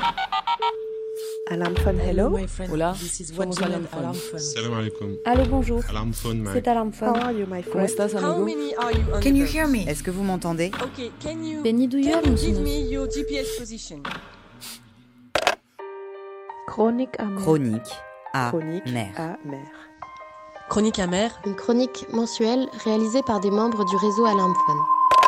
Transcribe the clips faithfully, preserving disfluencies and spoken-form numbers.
Alarm phone, hello. Hola, somos Alarm phone. Salam alaikum. Allô, bonjour. Alarm phone, Mike. C'est Alarm phone. How are you, my ¿cómo friend? estás, How amigo? many are you on Can the you bus? hear me? Est-ce que vous m'entendez? Okay, can you Benny, do you can have you me, give Sinus? me your G P S position? Chronique amère. Chronique à Chronique mer. amère. Chronique amère. Une chronique mensuelle réalisée par des membres du réseau Alarm Phone.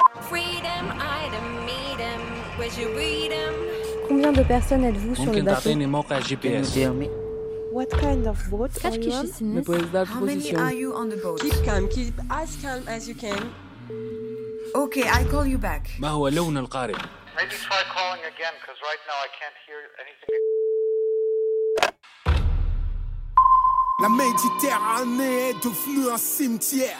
Combien de personnes êtes-vous sur le ممكن bateau? تعطيني موقع جي Can بي you اس؟ tell me? What kind of boat are Kaç you on? ¿Me kişisiniz? puedes dar tu How many posición? are you on the boat? Keep calm, keep as calm as you can. Okay, I call you back. ما هو لون القارب؟ Maybe try calling again, because right now I can't hear anything. La Méditerranée est devenue un cimetière.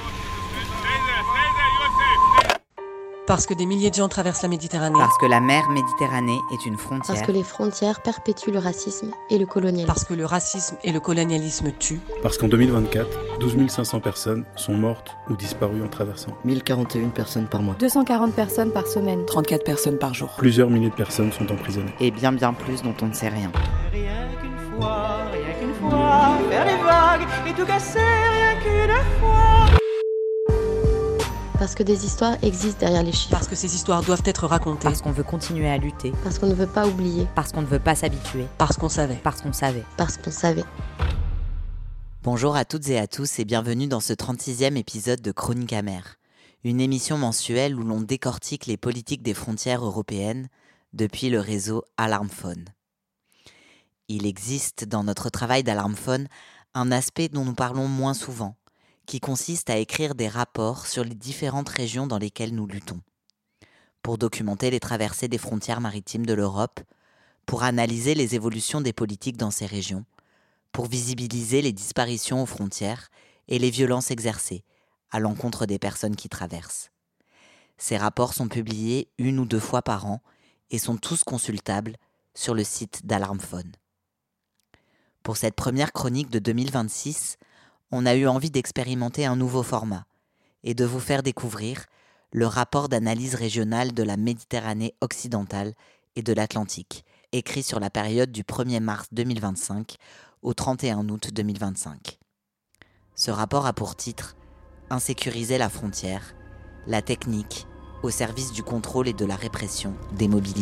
Parce que des milliers de gens traversent la Méditerranée. Parce que la mer Méditerranée est une frontière. Parce que les frontières perpétuent le racisme et le colonialisme. Parce que le racisme et le colonialisme tuent. Parce qu'en deux mille vingt-quatre, douze mille cinq cents personnes sont mortes ou disparues en traversant. mille quarante et une personnes par mois. deux cent quarante personnes par semaine. trente-quatre personnes par jour. Plusieurs milliers de personnes sont emprisonnées. Et bien bien plus dont on ne sait rien. Rien qu'une fois, rien qu'une fois, faire les vagues et tout casser, rien qu'une fois. Parce que des histoires existent derrière les chiffres. Parce que ces histoires doivent être racontées. Parce qu'on veut continuer à lutter. Parce qu'on ne veut pas oublier. Parce qu'on ne veut pas s'habituer. Parce qu'on savait. Parce qu'on savait. Parce qu'on savait. Bonjour à toutes et à tous et bienvenue dans ce trente-sixième épisode de Chronique amère. Une émission mensuelle où l'on décortique les politiques des frontières européennes depuis le réseau Alarm Phone. Il existe dans notre travail d'Alarm Phone un aspect dont nous parlons moins souvent, qui consiste à écrire des rapports sur les différentes régions dans lesquelles nous luttons, pour documenter les traversées des frontières maritimes de l'Europe, pour analyser les évolutions des politiques dans ces régions, pour visibiliser les disparitions aux frontières et les violences exercées à l'encontre des personnes qui traversent. Ces rapports sont publiés une ou deux fois par an et sont tous consultables sur le site d'Alarm Phone. Pour cette première chronique de deux mille vingt-six, on a eu envie d'expérimenter un nouveau format et de vous faire découvrir le rapport d'analyse régionale de la Méditerranée occidentale et de l'Atlantique, écrit sur la période du premier mars deux mille vingt-cinq au trente et un août deux mille vingt-cinq. Ce rapport a pour titre « Insécuriser la frontière, la technique au service du contrôle et de la répression des mobilités ».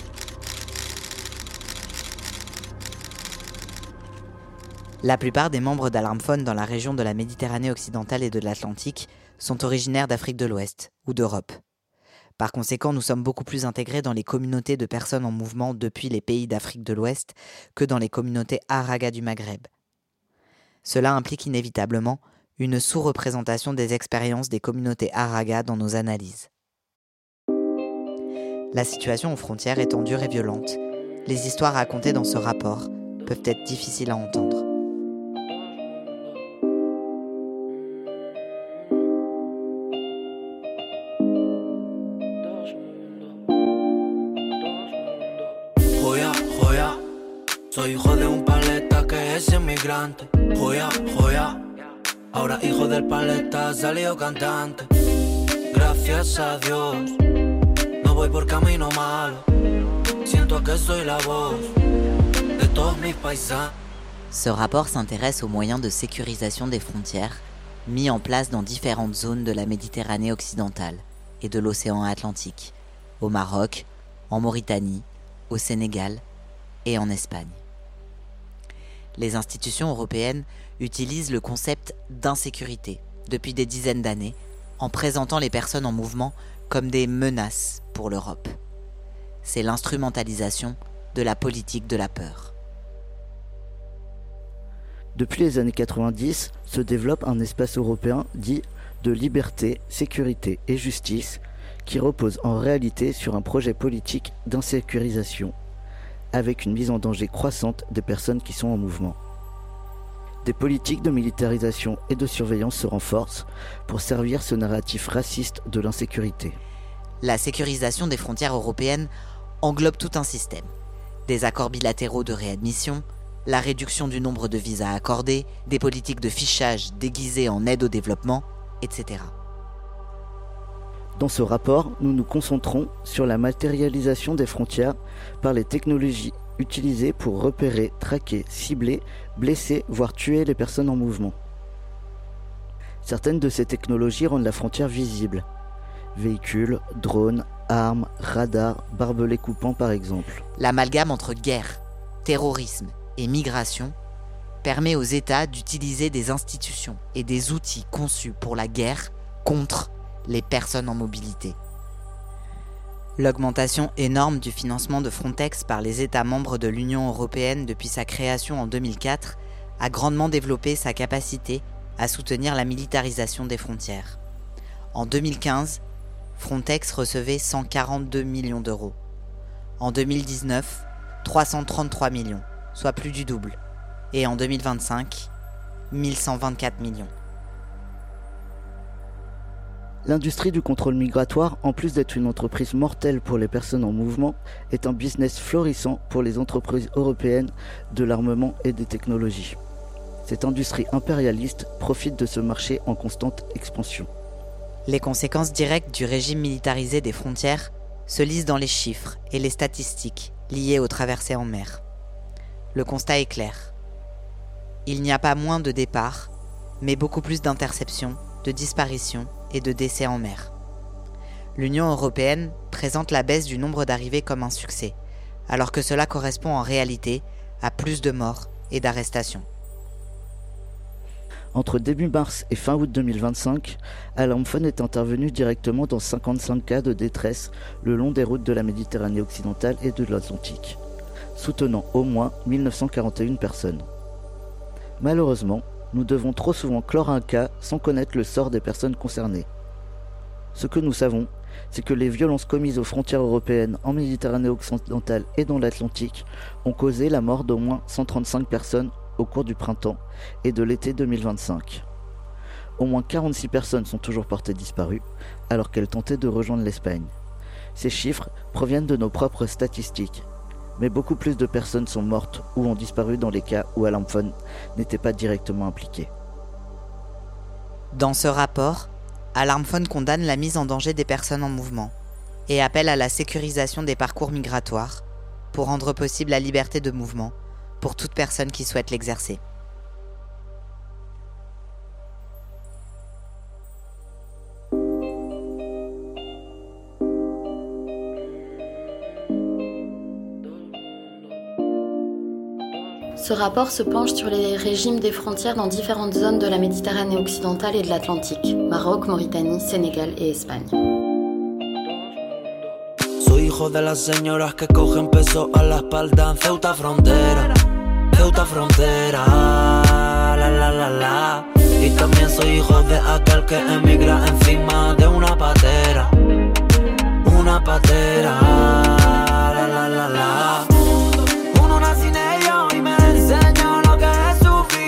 La plupart des membres d'Alarm Phone dans la région de la Méditerranée occidentale et de l'Atlantique sont originaires d'Afrique de l'Ouest ou d'Europe. Par conséquent, nous sommes beaucoup plus intégrés dans les communautés de personnes en mouvement depuis les pays d'Afrique de l'Ouest que dans les communautés Araga du Maghreb. Cela implique inévitablement une sous-représentation des expériences des communautés Araga dans nos analyses. La situation aux frontières étant dure et violente, les histoires racontées dans ce rapport peuvent être difficiles à entendre. Soy hijo de un paleta que es inmigrante. Joya, joya. Ahora hijo del paleta salió cantante. Gracias a Dios. No voy por camino malo. Siento que soy la voz de todos mis paisanos. Ce rapport s'intéresse aux moyens de sécurisation des frontières mis en place dans différentes zones de la Méditerranée occidentale et de l'océan Atlantique, au Maroc, en Mauritanie, au Sénégal et en Espagne. Les institutions européennes utilisent le concept d'insécurité depuis des dizaines d'années en présentant les personnes en mouvement comme des menaces pour l'Europe. C'est l'instrumentalisation de la politique de la peur. Depuis les années quatre-vingt-dix, se développe un espace européen dit de liberté, sécurité et justice qui repose en réalité sur un projet politique d'insécurisation, avec une mise en danger croissante des personnes qui sont en mouvement. Des politiques de militarisation et de surveillance se renforcent pour servir ce narratif raciste de l'insécurité. La sécurisation des frontières européennes englobe tout un système. Des accords bilatéraux de réadmission, la réduction du nombre de visas accordés, des politiques de fichage déguisées en aide au développement, et cetera. Dans ce rapport, nous nous concentrons sur la matérialisation des frontières par les technologies utilisées pour repérer, traquer, cibler, blesser, voire tuer les personnes en mouvement. Certaines de ces technologies rendent la frontière visible. Véhicules, drones, armes, radars, barbelés coupants par exemple. L'amalgame entre guerre, terrorisme et migration permet aux États d'utiliser des institutions et des outils conçus pour la guerre contre les personnes en mobilité. L'augmentation énorme du financement de Frontex par les États membres de l'Union européenne depuis sa création en deux mille quatre a grandement développé sa capacité à soutenir la militarisation des frontières. En deux mille quinze, Frontex recevait cent quarante-deux millions d'euros. En deux mille dix-neuf, trois cent trente-trois millions, soit plus du double. Et en deux mille vingt-cinq, mille cent vingt-quatre millions. L'industrie du contrôle migratoire, en plus d'être une entreprise mortelle pour les personnes en mouvement, est un business florissant pour les entreprises européennes de l'armement et des technologies. Cette industrie impérialiste profite de ce marché en constante expansion. Les conséquences directes du régime militarisé des frontières se lisent dans les chiffres et les statistiques liées aux traversées en mer. Le constat est clair. Il n'y a pas moins de départs, mais beaucoup plus d'interceptions, de disparitions et de décès en mer. L'Union européenne présente la baisse du nombre d'arrivées comme un succès, alors que cela correspond en réalité à plus de morts et d'arrestations. Entre début mars et fin août deux mille vingt-cinq, Alarm Phone est intervenu directement dans cinquante-cinq cas de détresse le long des routes de la Méditerranée occidentale et de l'Atlantique, soutenant au moins mille neuf cent quarante et une personnes. Malheureusement, nous devons trop souvent clore un cas sans connaître le sort des personnes concernées. Ce que nous savons, c'est que les violences commises aux frontières européennes en Méditerranée occidentale et dans l'Atlantique ont causé la mort d'au moins cent trente-cinq personnes au cours du printemps et de l'été deux mille vingt-cinq. Au moins quarante-six personnes sont toujours portées disparues alors qu'elles tentaient de rejoindre l'Espagne. Ces chiffres proviennent de nos propres statistiques, mais beaucoup plus de personnes sont mortes ou ont disparu dans les cas où Alarm Phone n'était pas directement impliqué. Dans ce rapport, Alarm Phone condamne la mise en danger des personnes en mouvement et appelle à la sécurisation des parcours migratoires pour rendre possible la liberté de mouvement pour toute personne qui souhaite l'exercer. Ce rapport se penche sur les régimes des frontières dans différentes zones de la Méditerranée occidentale et de l'Atlantique, Maroc, Mauritanie, Sénégal et Espagne. Soy hijo de las señoras que cogen peso a la espalda en Ceuta frontera, Ceuta frontera, la la la la. Y también soy hijo de aquel que emigra encima de una patera, una patera, la la la la. Uno nace en ello y me enseñó lo que es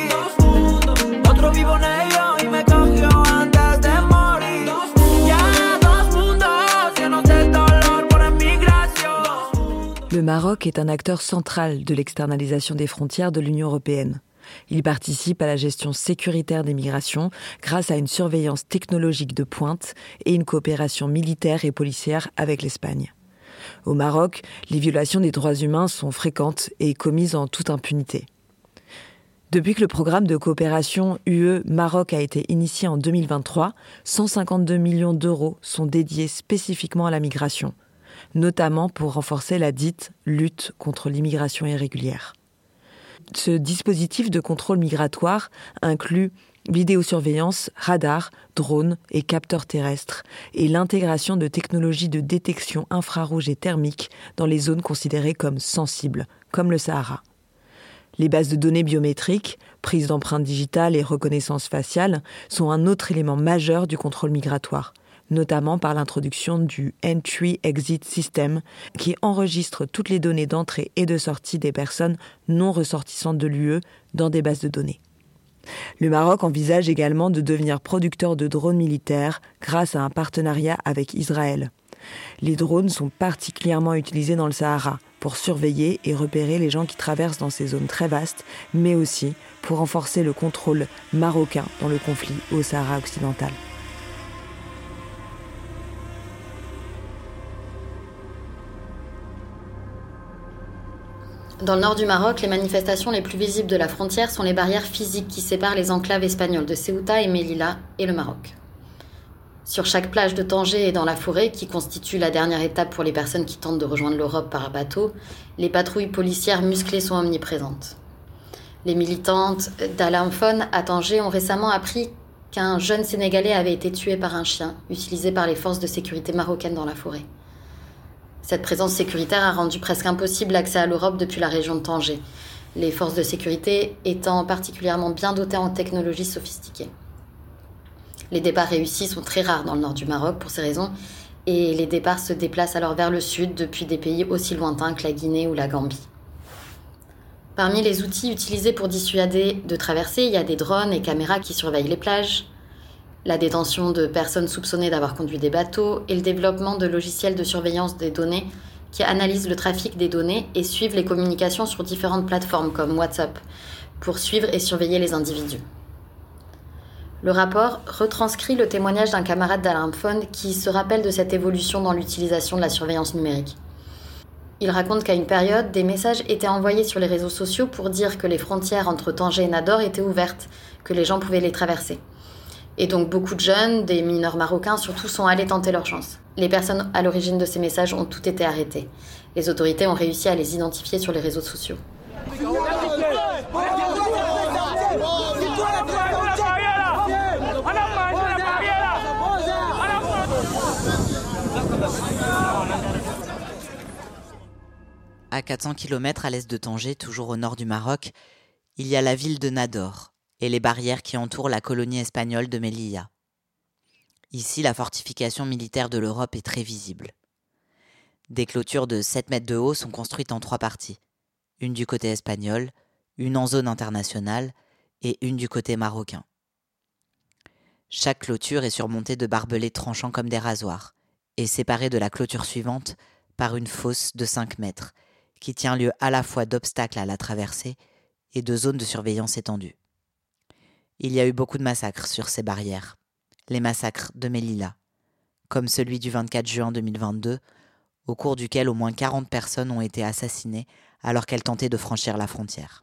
sufrir, otro vivo en ello y me cogió antes de morir. Ya dos mundos llenos de dolor por emigración. Le Maroc est un acteur central de l'externalisation des frontières de l'Union européenne. Il participe à la gestion sécuritaire des migrations grâce à une surveillance technologique de pointe et une coopération militaire et policière avec l'Espagne. Au Maroc, les violations des droits humains sont fréquentes et commises en toute impunité. Depuis que le programme de coopération U E-Maroc a été initié en deux mille vingt-trois, cent cinquante-deux millions d'euros sont dédiés spécifiquement à la migration, notamment pour renforcer la dite lutte contre l'immigration irrégulière. Ce dispositif de contrôle migratoire inclut vidéosurveillance, radars, drones et capteurs terrestres et l'intégration de technologies de détection infrarouge et thermique dans les zones considérées comme sensibles, comme le Sahara. Les bases de données biométriques, prise d'empreintes digitales et reconnaissance faciale sont un autre élément majeur du contrôle migratoire, notamment par l'introduction du Entry-Exit System qui enregistre toutes les données d'entrée et de sortie des personnes non ressortissantes de l'U E dans des bases de données. Le Maroc envisage également de devenir producteur de drones militaires grâce à un partenariat avec Israël. Les drones sont particulièrement utilisés dans le Sahara pour surveiller et repérer les gens qui traversent dans ces zones très vastes, mais aussi pour renforcer le contrôle marocain dans le conflit au Sahara occidental. Dans le nord du Maroc, les manifestations les plus visibles de la frontière sont les barrières physiques qui séparent les enclaves espagnoles de Ceuta et Melilla et le Maroc. Sur chaque plage de Tanger et dans la forêt, qui constitue la dernière étape pour les personnes qui tentent de rejoindre l'Europe par bateau, les patrouilles policières musclées sont omniprésentes. Les militantes d'Al-Amphone à Tanger ont récemment appris qu'un jeune Sénégalais avait été tué par un chien, utilisé par les forces de sécurité marocaines dans la forêt. Cette présence sécuritaire a rendu presque impossible l'accès à l'Europe depuis la région de Tanger, les forces de sécurité étant particulièrement bien dotées en technologies sophistiquées. Les départs réussis sont très rares dans le nord du Maroc pour ces raisons, et les départs se déplacent alors vers le sud depuis des pays aussi lointains que la Guinée ou la Gambie. Parmi les outils utilisés pour dissuader de traverser, il y a des drones et caméras qui surveillent les plages, la détention de personnes soupçonnées d'avoir conduit des bateaux et le développement de logiciels de surveillance des données qui analysent le trafic des données et suivent les communications sur différentes plateformes comme WhatsApp pour suivre et surveiller les individus. Le rapport retranscrit le témoignage d'un camarade d'Al-Amphone qui se rappelle de cette évolution dans l'utilisation de la surveillance numérique. Il raconte qu'à une période, des messages étaient envoyés sur les réseaux sociaux pour dire que les frontières entre Tanger et Nador étaient ouvertes, que les gens pouvaient les traverser. Et donc beaucoup de jeunes, des mineurs marocains surtout, sont allés tenter leur chance. Les personnes à l'origine de ces messages ont toutes été arrêtées. Les autorités ont réussi à les identifier sur les réseaux sociaux. À quatre cents kilomètres à l'est de Tanger, toujours au nord du Maroc, il y a la ville de Nador et les barrières qui entourent la colonie espagnole de Melilla. Ici, la fortification militaire de l'Europe est très visible. Des clôtures de sept mètres de haut sont construites en trois parties. Une du côté espagnol, une en zone internationale et une du côté marocain. Chaque clôture est surmontée de barbelés tranchants comme des rasoirs et séparée de la clôture suivante par une fosse de cinq mètres qui tient lieu à la fois d'obstacles à la traversée et de zones de surveillance étendues. Il y a eu beaucoup de massacres sur ces barrières, les massacres de Melilla, comme celui du vingt-quatre juin deux mille vingt-deux, au cours duquel au moins quarante personnes ont été assassinées alors qu'elles tentaient de franchir la frontière.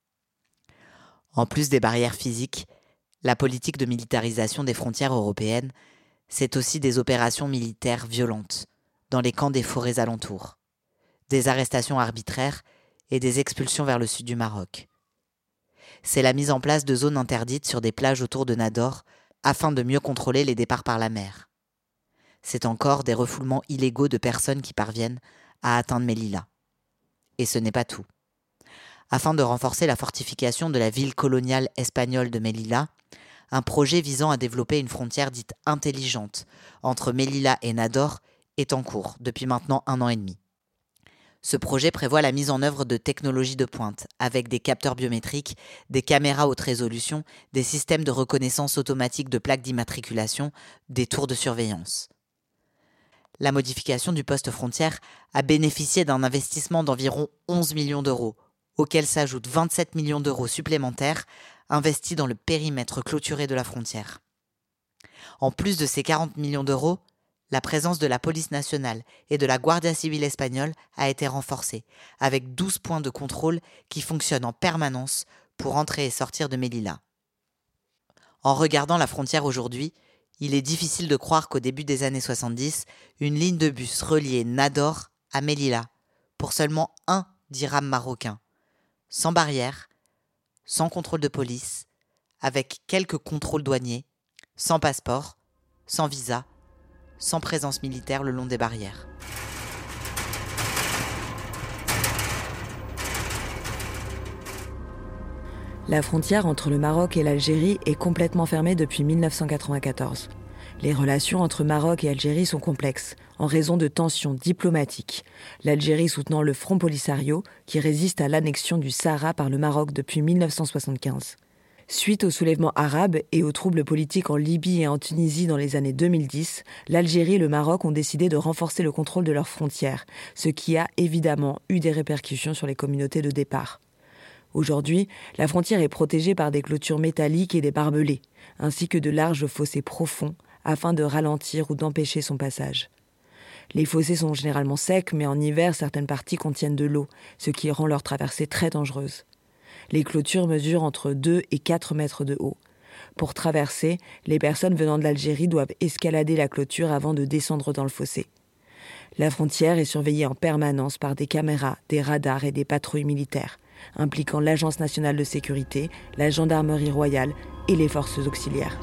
En plus des barrières physiques, la politique de militarisation des frontières européennes, c'est aussi des opérations militaires violentes dans les camps des forêts alentours, des arrestations arbitraires et des expulsions vers le sud du Maroc. C'est la mise en place de zones interdites sur des plages autour de Nador afin de mieux contrôler les départs par la mer. C'est encore des refoulements illégaux de personnes qui parviennent à atteindre Melilla. Et ce n'est pas tout. Afin de renforcer la fortification de la ville coloniale espagnole de Melilla, un projet visant à développer une frontière dite intelligente entre Melilla et Nador est en cours depuis maintenant un an et demi. Ce projet prévoit la mise en œuvre de technologies de pointe, avec des capteurs biométriques, des caméras haute résolution, des systèmes de reconnaissance automatique de plaques d'immatriculation, des tours de surveillance. La modification du poste frontière a bénéficié d'un investissement d'environ onze millions d'euros, auquel s'ajoutent vingt-sept millions d'euros supplémentaires investis dans le périmètre clôturé de la frontière. En plus de ces quarante millions d'euros, la présence de la police nationale et de la Guardia Civile espagnole a été renforcée, avec douze points de contrôle qui fonctionnent en permanence pour entrer et sortir de Melilla. En regardant la frontière aujourd'hui, il est difficile de croire qu'au début des années soixante-dix, une ligne de bus reliait Nador à Melilla pour seulement un dirham marocain, sans barrière, sans contrôle de police, avec quelques contrôles douaniers, sans passeport, sans visa, sans présence militaire le long des barrières. La frontière entre le Maroc et l'Algérie est complètement fermée depuis mille neuf cent quatre-vingt-quatorze. Les relations entre Maroc et Algérie sont complexes, en raison de tensions diplomatiques, l'Algérie soutenant le Front Polisario, qui résiste à l'annexion du Sahara par le Maroc depuis mille neuf cent soixante-quinze. Suite au soulèvement arabe et aux troubles politiques en Libye et en Tunisie dans les années deux mille dix, l'Algérie et le Maroc ont décidé de renforcer le contrôle de leurs frontières, ce qui a évidemment eu des répercussions sur les communautés de départ. Aujourd'hui, la frontière est protégée par des clôtures métalliques et des barbelés, ainsi que de larges fossés profonds, afin de ralentir ou d'empêcher son passage. Les fossés sont généralement secs, mais en hiver, certaines parties contiennent de l'eau, ce qui rend leur traversée très dangereuse. Les clôtures mesurent entre deux et quatre mètres de haut. Pour traverser, les personnes venant de l'Algérie doivent escalader la clôture avant de descendre dans le fossé. La frontière est surveillée en permanence par des caméras, des radars et des patrouilles militaires, impliquant l'Agence nationale de sécurité, la gendarmerie royale et les forces auxiliaires.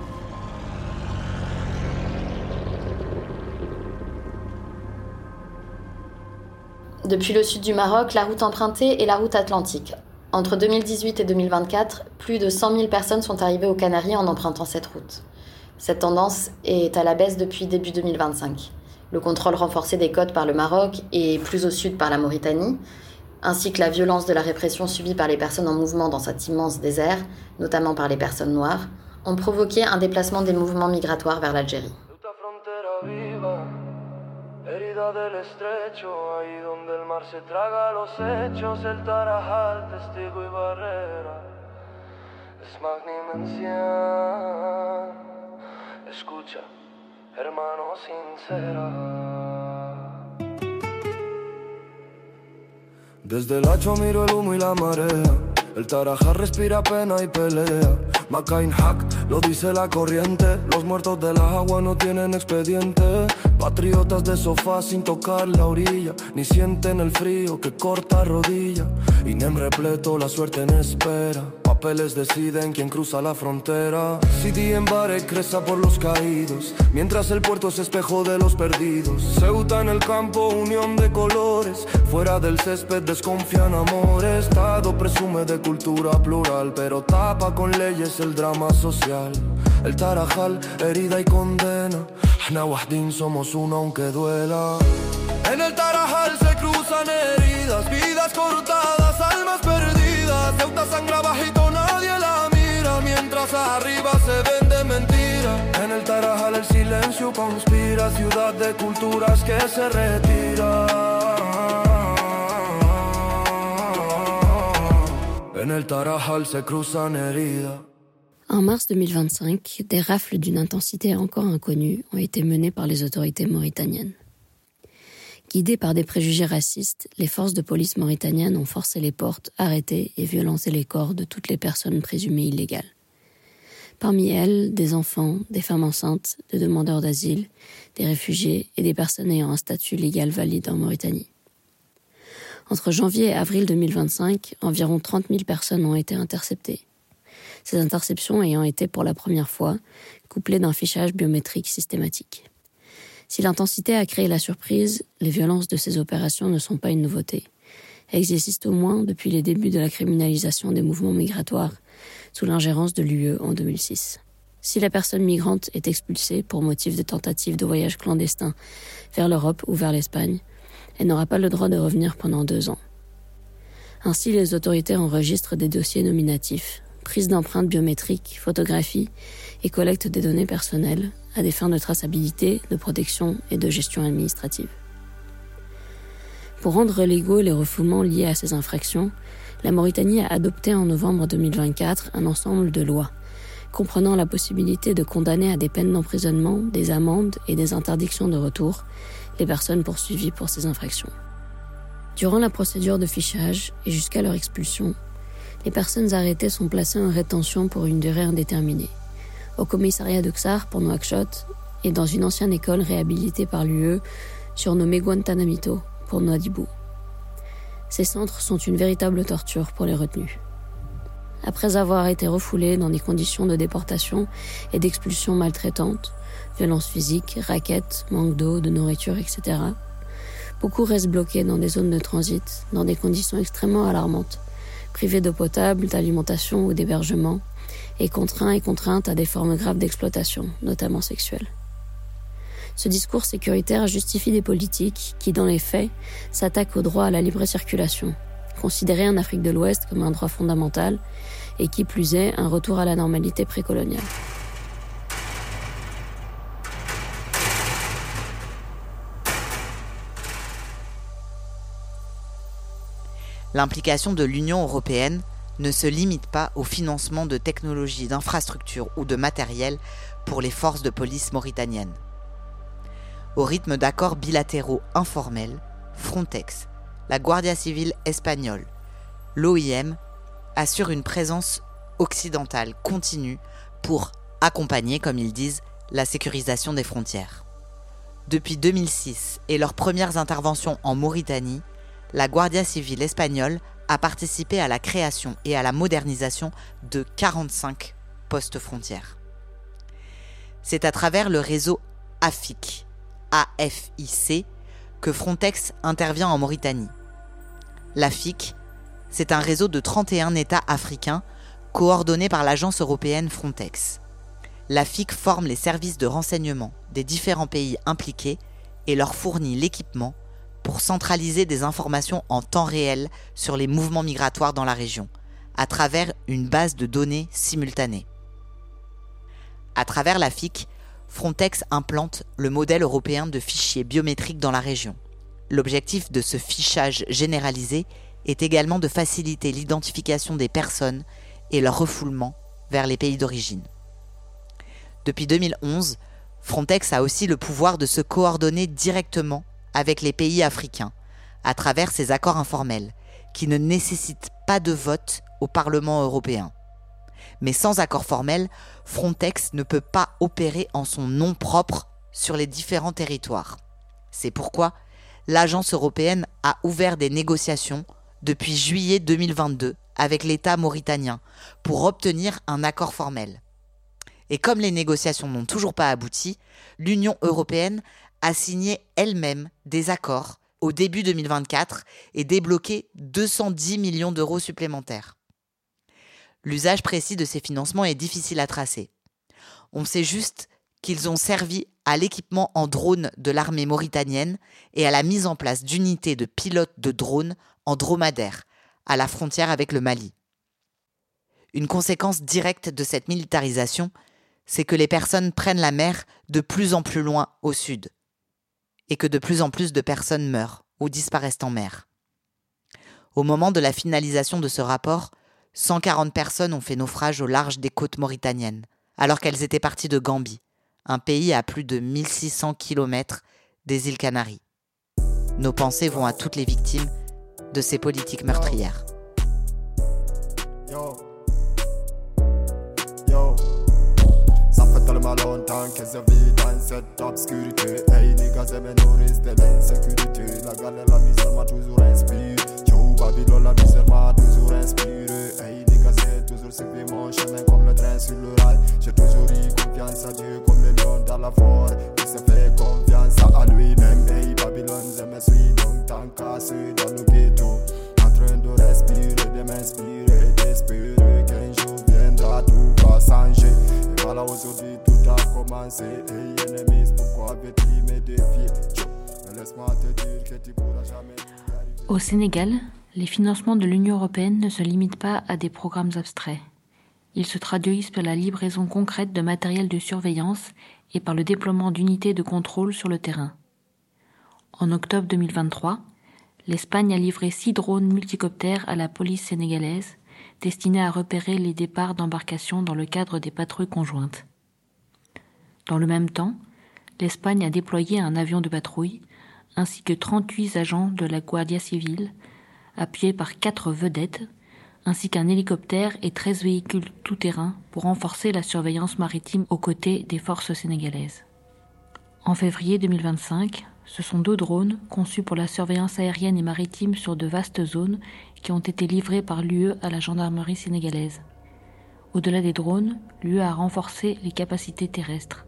Depuis le sud du Maroc, la route empruntée est la route atlantique. Entre deux mille dix-huit et deux mille vingt-quatre, plus de cent mille personnes sont arrivées aux Canaries en empruntant cette route. Cette tendance est à la baisse depuis début deux mille vingt-cinq. Le contrôle renforcé des côtes par le Maroc et plus au sud par la Mauritanie, ainsi que la violence de la répression subie par les personnes en mouvement dans cet immense désert, notamment par les personnes noires, ont provoqué un déplacement des mouvements migratoires vers l'Algérie. Herida del estrecho, ahí donde el mar se traga los hechos, el Tarajal, testigo y barrera, es magnimencia, escucha, hermano sincera. Desde el hacho miro el humo y la marea, el Tarajal respira pena y pelea. Macain Hack, lo dice la corriente. Los muertos del agua no tienen expediente. Patriotas de sofá sin tocar la orilla, ni sienten el frío que corta rodilla. Inem repleto, la suerte en espera. Papeles deciden quién cruza la frontera. Sidi en Barek creza por los caídos, mientras el puerto es espejo de los perdidos. Ceuta en el campo, unión de colores. Fuera del césped desconfían amores. Estado presume de cultura plural, pero tapa con leyes el drama social. El Tarajal, herida y condena. Ahna wahdin, somos uno aunque duela. En el Tarajal se cruzan heridas, vidas cortadas, almas perdidas. Ceuta sangra bajito, nadie la mira, mientras arriba se vende mentira. En el Tarajal el silencio conspira, ciudad de culturas que se retira. En el Tarajal se cruzan heridas. En mars deux mille vingt-cinq, des rafles d'une intensité encore inconnue ont été menées par les autorités mauritaniennes. Guidées par des préjugés racistes, les forces de police mauritaniennes ont forcé les portes, arrêté et violenté les corps de toutes les personnes présumées illégales. Parmi elles, des enfants, des femmes enceintes, des demandeurs d'asile, des réfugiés et des personnes ayant un statut légal valide en Mauritanie. Entre janvier et avril deux mille vingt-cinq, environ trente mille personnes ont été interceptées. Ces interceptions ayant été pour la première fois couplées d'un fichage biométrique systématique. Si l'intensité a créé la surprise, les violences de ces opérations ne sont pas une nouveauté. Elles existent au moins depuis les débuts de la criminalisation des mouvements migratoires sous l'ingérence de l'U E en deux mille six. Si la personne migrante est expulsée pour motif de tentative de voyage clandestin vers l'Europe ou vers l'Espagne, elle n'aura pas le droit de revenir pendant deux ans. Ainsi, les autorités enregistrent des dossiers nominatifs, prise d'empreintes biométriques, photographie et collecte des données personnelles à des fins de traçabilité, de protection et de gestion administrative. Pour rendre légaux les refoulements liés à ces infractions, la Mauritanie a adopté en novembre deux mille vingt-quatre un ensemble de lois, comprenant la possibilité de condamner à des peines d'emprisonnement, des amendes et des interdictions de retour les personnes poursuivies pour ces infractions. Durant la procédure de fichage et jusqu'à leur expulsion, les personnes arrêtées sont placées en rétention pour une durée indéterminée, au commissariat de Ksar pour Nouakchott et dans une ancienne école réhabilitée par l'U E, surnommée Guantanamito pour Nouadhibou. Ces centres sont une véritable torture pour les retenus. Après avoir été refoulés dans des conditions de déportation et d'expulsion maltraitantes, violences physiques, raquettes, manque d'eau, de nourriture, et cetera, beaucoup restent bloqués dans des zones de transit, dans des conditions extrêmement alarmantes, privés d'eau potable, d'alimentation ou d'hébergement, et contraints et contraintes à des formes graves d'exploitation, notamment sexuelle. Ce discours sécuritaire justifie des politiques qui, dans les faits, s'attaquent au droit à la libre circulation, considéré en Afrique de l'Ouest comme un droit fondamental, et qui plus est, un retour à la normalité précoloniale. L'implication de l'Union européenne ne se limite pas au financement de technologies, d'infrastructures ou de matériel pour les forces de police mauritaniennes. au rythme d'accords bilatéraux informels, Frontex, la Guardia Civil espagnole, l'O I M assurent une présence occidentale continue pour accompagner, comme ils disent, la sécurisation des frontières. Depuis deux mille six et leurs premières interventions en Mauritanie, la Guardia Civil espagnole a participé à la création et à la modernisation de quarante-cinq postes frontières. C'est à travers le réseau A F I C, A F I C, que Frontex intervient en Mauritanie. L'A F I C, c'est un réseau de trente et un États africains coordonné par l'agence européenne Frontex. L'A F I C forme les services de renseignement des différents pays impliqués et leur fournit l'équipement pour centraliser des informations en temps réel sur les mouvements migratoires dans la région, à travers une base de données simultanée. À travers l'A F I C, Frontex implante le modèle européen de fichiers biométriques dans la région. L'objectif de ce fichage généralisé est également de faciliter l'identification des personnes et leur refoulement vers les pays d'origine. Depuis deux mille onze, Frontex a aussi le pouvoir de se coordonner directement avec les pays africains, à travers ces accords informels, qui ne nécessitent pas de vote au Parlement européen. Mais sans accord formel, Frontex ne peut pas opérer en son nom propre sur les différents territoires. C'est pourquoi l'agence européenne a ouvert des négociations depuis juillet deux mille vingt-deux avec l'État mauritanien pour obtenir un accord formel. Et comme les négociations n'ont toujours pas abouti, l'Union européenne a signé elle-même des accords au début deux mille vingt-quatre et débloqué deux cent dix millions d'euros supplémentaires. L'usage précis de ces financements est difficile à tracer. On sait juste qu'ils ont servi à l'équipement en drone de l'armée mauritanienne et à la mise en place d'unités de pilotes de drones en dromadaire à la frontière avec le Mali. Une conséquence directe de cette militarisation, c'est que les personnes prennent la mer de plus en plus loin au sud et que de plus en plus de personnes meurent ou disparaissent en mer. Au moment de la finalisation de ce rapport, cent quarante personnes ont fait naufrage au large des côtes mauritaniennes, alors qu'elles étaient parties de Gambie, un pays à plus de mille six cents kilomètres des îles Canaries. Nos pensées vont à toutes les victimes de ces politiques meurtrières. Yo. Yo. Ça fait tellement longtemps que je vis dans cette obscurité. Hey, les gars, je me nourris de l'insécurité. La galère, la misère m'a toujours inspiré. Yo, Babylone, la misère m'a toujours inspiré. Hey, les gars, j'ai toujours suivi mon chemin comme le train sur le rail. J'ai toujours eu confiance à Dieu comme le lion dans la forêt. Il se fait confiance à lui-même. Hey, Babylone, je me suis donc tant cassé dans le ghetto. En train de respirer, de m'inspirer, d'espérer qu'un jour viendra, tout va changer. Et voilà, aujourd'hui tout a commencé. Hey, ennemis, pourquoi veux-tu me défier? Laisse-moi te dire que tu pourras jamais y arriver. Au Sénégal, les financements de l'Union européenne ne se limitent pas à des programmes abstraits. Ils se traduisent par la livraison concrète de matériel de surveillance et par le déploiement d'unités de contrôle sur le terrain. En octobre deux mille vingt-trois, l'Espagne a livré six drones multicoptères à la police sénégalaise, destinés à repérer les départs d'embarcations dans le cadre des patrouilles conjointes. Dans le même temps, l'Espagne a déployé un avion de patrouille, ainsi que trente-huit agents de la Guardia Civil, appuyés par quatre vedettes, ainsi qu'un hélicoptère et treize véhicules tout-terrain pour renforcer la surveillance maritime aux côtés des forces sénégalaises. En février deux mille vingt-cinq, ce sont deux drones conçus pour la surveillance aérienne et maritime sur de vastes zones qui ont été livrés par l'U E à la gendarmerie sénégalaise. Au-delà des drones, l'U E a renforcé les capacités terrestres.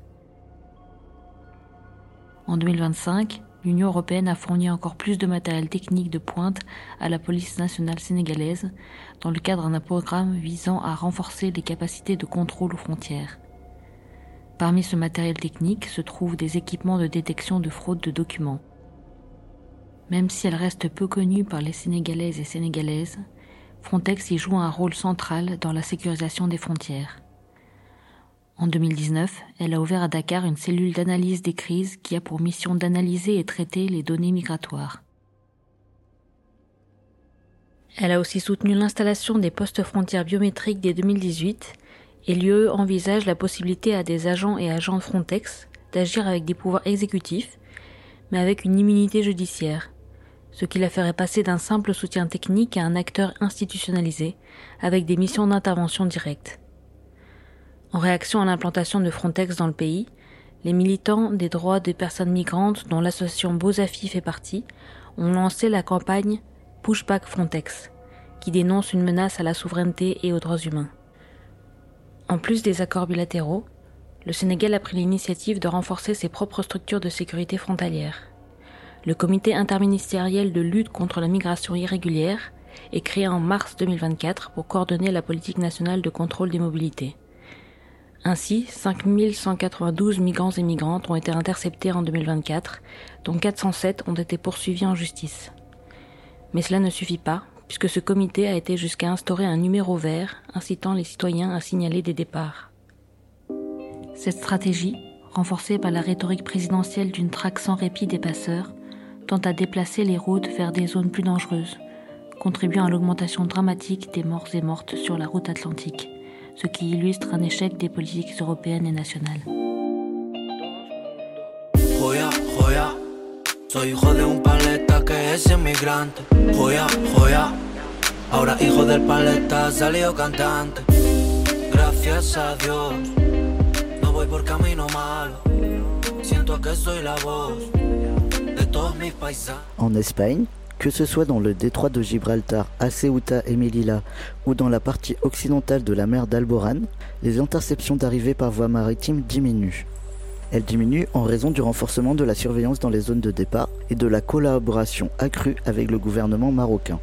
En deux mille vingt-cinq, l'Union européenne a fourni encore plus de matériel technique de pointe à la police nationale sénégalaise dans le cadre d'un programme visant à renforcer les capacités de contrôle aux frontières. Parmi ce matériel technique se trouvent des équipements de détection de fraude de documents. Même si elle reste peu connue par les Sénégalaises et Sénégalaises, Frontex y joue un rôle central dans la sécurisation des frontières. En deux mille dix-neuf, elle a ouvert à Dakar une cellule d'analyse des crises qui a pour mission d'analyser et traiter les données migratoires. Elle a aussi soutenu l'installation des postes frontières biométriques dès deux mille dix-huit et l'U E envisage la possibilité à des agents et agents de Frontex d'agir avec des pouvoirs exécutifs mais avec une immunité judiciaire, ce qui la ferait passer d'un simple soutien technique à un acteur institutionnalisé, avec des missions d'intervention directe. En réaction à l'implantation de Frontex dans le pays, les militants des droits des personnes migrantes, dont l'association Bozafi fait partie, ont lancé la campagne Pushback Frontex, qui dénonce une menace à la souveraineté et aux droits humains. En plus des accords bilatéraux, le Sénégal a pris l'initiative de renforcer ses propres structures de sécurité frontalière. Le comité interministériel de lutte contre la migration irrégulière est créé en mars deux mille vingt-quatre pour coordonner la politique nationale de contrôle des mobilités. Ainsi, cinq mille cent quatre-vingt-douze migrants et migrantes ont été interceptés en deux mille vingt-quatre, dont quatre cent sept ont été poursuivis en justice. Mais cela ne suffit pas, puisque ce comité a été jusqu'à instaurer un numéro vert incitant les citoyens à signaler des départs. Cette stratégie, renforcée par la rhétorique présidentielle d'une traque sans répit des passeurs, tente à déplacer les routes vers des zones plus dangereuses, contribuant à l'augmentation dramatique des morts et mortes sur la route atlantique, ce qui illustre un échec des politiques européennes et nationales. Joya, joya, soy hijo de un paleta que es inmigrante. Joya, joya, ahora hijo del paleta salió cantante. Gracias a Dios, no voy por camino malo. Siento que soy la voz de todos mis paisanos. En Espagne, que ce soit dans le détroit de Gibraltar, à Ceuta et Melilla, ou dans la partie occidentale de la mer d'Alborán, les interceptions d'arrivée par voie maritime diminuent. Elles diminuent en raison du renforcement de la surveillance dans les zones de départ et de la collaboration accrue avec le gouvernement marocain.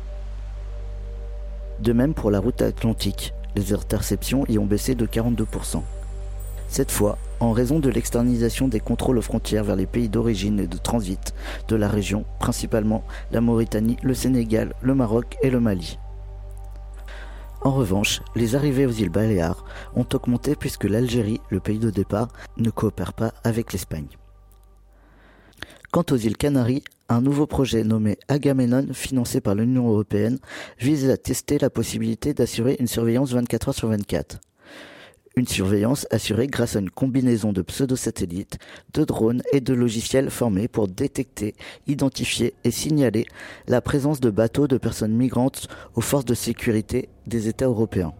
De même pour la route atlantique, les interceptions y ont baissé de quarante-deux pour cent. Cette fois, en raison de l'externalisation des contrôles aux frontières vers les pays d'origine et de transit de la région, principalement la Mauritanie, le Sénégal, le Maroc et le Mali. En revanche, les arrivées aux îles Baléares ont augmenté puisque l'Algérie, le pays de départ, ne coopère pas avec l'Espagne. Quant aux îles Canaries, un nouveau projet nommé Agamemnon, financé par l'Union européenne, vise à tester la possibilité d'assurer une surveillance vingt-quatre heures sur vingt-quatre. Une surveillance assurée grâce à une combinaison de pseudo-satellites, de drones et de logiciels formés pour détecter, identifier et signaler la présence de bateaux de personnes migrantes aux forces de sécurité des États européens.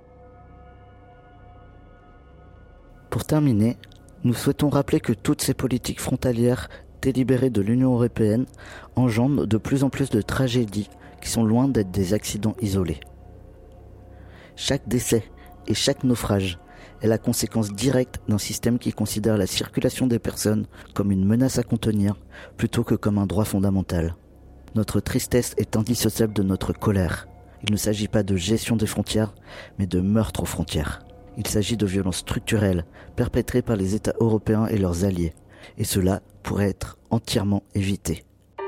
Pour terminer, nous souhaitons rappeler que toutes ces politiques frontalières délibérées de l'Union européenne engendrent de plus en plus de tragédies qui sont loin d'être des accidents isolés. Chaque décès et chaque naufrage est la conséquence directe d'un système qui considère la circulation des personnes comme une menace à contenir plutôt que comme un droit fondamental. Notre tristesse est indissociable de notre colère. Il ne s'agit pas de gestion des frontières, mais de meurtre aux frontières. Il s'agit de violences structurelles perpétrées par les États européens et leurs alliés, et cela pourrait être entièrement évité.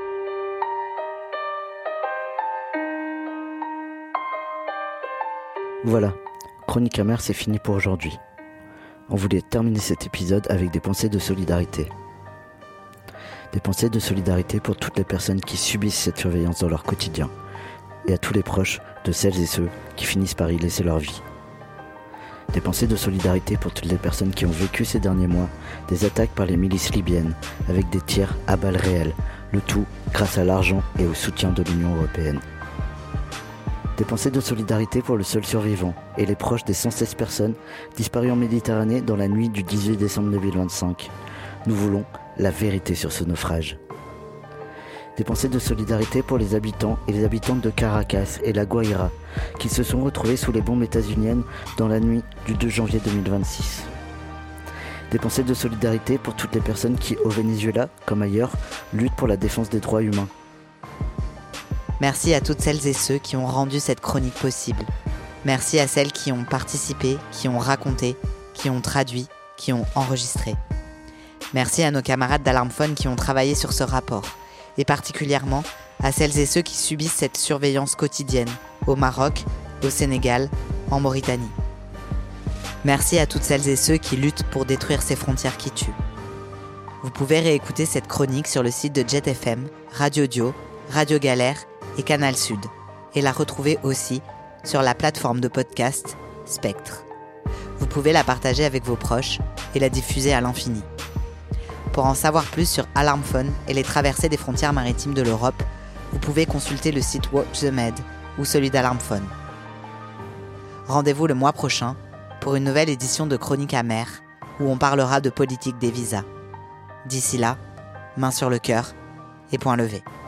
Voilà. Chronique amère, c'est fini pour aujourd'hui. On voulait terminer cet épisode avec des pensées de solidarité. Des pensées de solidarité pour toutes les personnes qui subissent cette surveillance dans leur quotidien et à tous les proches de celles et ceux qui finissent par y laisser leur vie. Des pensées de solidarité pour toutes les personnes qui ont vécu ces derniers mois des attaques par les milices libyennes avec des tirs à balles réelles, le tout grâce à l'argent et au soutien de l'Union européenne. Des pensées de solidarité pour le seul survivant et les proches des cent seize personnes disparues en Méditerranée dans la nuit du dix-huit décembre deux mille vingt-cinq. Nous voulons la vérité sur ce naufrage. Des pensées de solidarité pour les habitants et les habitantes de Caracas et La Guaira qui se sont retrouvés sous les bombes états-uniennes dans la nuit du deux janvier deux mille vingt-six. Des pensées de solidarité pour toutes les personnes qui, au Venezuela, comme ailleurs, luttent pour la défense des droits humains. Merci à toutes celles et ceux qui ont rendu cette chronique possible. Merci à celles qui ont participé, qui ont raconté, qui ont traduit, qui ont enregistré. Merci à nos camarades d'Alarmphone qui ont travaillé sur ce rapport, et particulièrement à celles et ceux qui subissent cette surveillance quotidienne, au Maroc, au Sénégal, en Mauritanie. Merci à toutes celles et ceux qui luttent pour détruire ces frontières qui tuent. Vous pouvez réécouter cette chronique sur le site de Jet F M, Radio Dio, Radio Galère et Canal Sud, et la retrouver aussi sur la plateforme de podcast Spectre. Vous pouvez la partager avec vos proches et la diffuser à l'infini. Pour en savoir plus sur Alarmphone et les traversées des frontières maritimes de l'Europe, vous pouvez consulter le site Watch the Med ou celui d'Alarmphone. Rendez-vous le mois prochain pour une nouvelle édition de Chronique amère où on parlera de politique des visas. D'ici là, main sur le cœur et point levé.